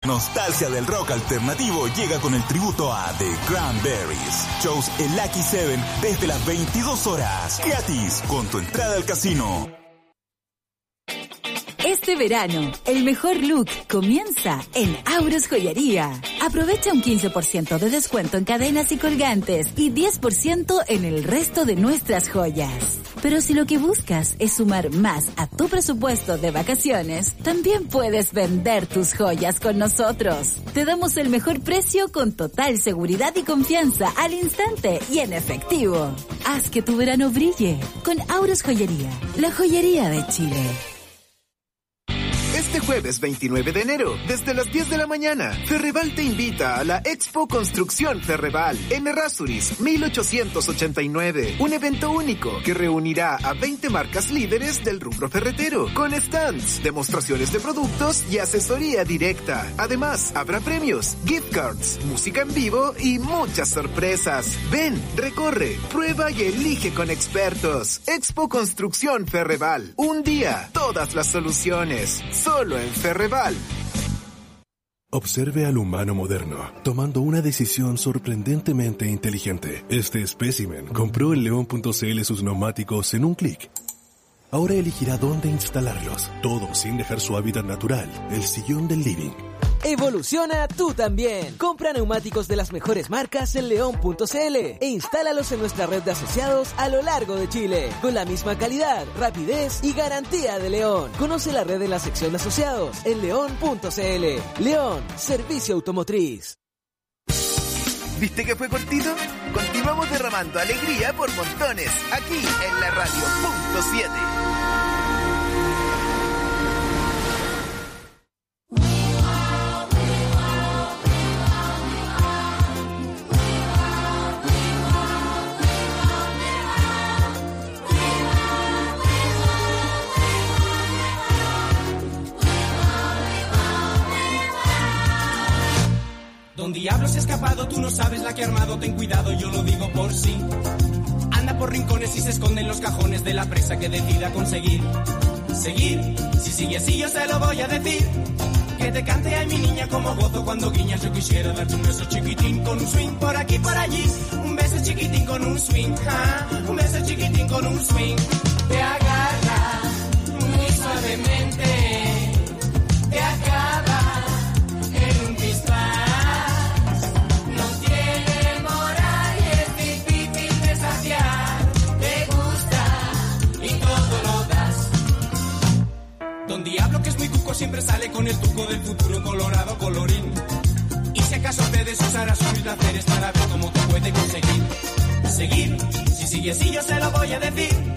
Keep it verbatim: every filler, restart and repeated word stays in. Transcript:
Nostalgia del rock alternativo llega con el tributo a The Cranberries. Shows en Lucky Seven desde las veintidós horas. Gratis con tu entrada al casino. Este verano, el mejor look comienza en Auros Joyería. Aprovecha un quince por ciento de descuento en cadenas y colgantes y diez por ciento en el resto de nuestras joyas. Pero si lo que buscas es sumar más a tu presupuesto de vacaciones, también puedes vender tus joyas con nosotros. Te damos el mejor precio con total seguridad y confianza al instante y en efectivo. Haz que tu verano brille con Auros Joyería, la joyería de Chile. Este jueves veintinueve de enero, desde las diez de la mañana, Ferreval te invita a la Expo Construcción Ferreval en Errázuriz mil ochocientos ochenta y nueve. Un evento único que reunirá a veinte marcas líderes del rubro ferretero, con stands, demostraciones de productos y asesoría directa. Además, habrá premios, gift cards, música en vivo y muchas sorpresas. Ven, recorre, prueba y elige con expertos. Expo Construcción Ferreval. Un día, todas las soluciones. Solo en Ferreval. Observe al humano moderno, tomando una decisión sorprendentemente inteligente. Este espécimen compró en león punto c l sus neumáticos en un clic. Ahora elegirá dónde instalarlos, todo sin dejar su hábitat natural, el sillón del living. Evoluciona tú también. Compra neumáticos de las mejores marcas en león punto c l e instálalos en nuestra red de asociados a lo largo de Chile, con la misma calidad, rapidez y garantía de León. Conoce la red en la sección de asociados en león punto c l. León, servicio automotriz. ¿Viste que fue cortito? Continuamos derramando alegría por montones, aquí en la radio punto siete. Don Diablo se ha escapado, tú no sabes la que ha armado, ten cuidado, yo lo digo por sí. Anda por rincones y se esconde en los cajones de la presa que decida conseguir. Seguir, si sigue así yo se lo voy a decir. Que te cante ay mi niña como gozo cuando guiñas. Yo quisiera darte un beso chiquitín con un swing por aquí por allí. Un beso chiquitín con un swing, ¿ah? Un beso chiquitín con un swing. Te agarra muy suavemente, te acaba en un pispás. Don Diablo, que es muy cuco, siempre sale con el tuco del futuro colorado colorín. Y si acaso te desusará sus placeres para ver cómo te puede conseguir. Seguir, si sigue así yo se lo voy a decir.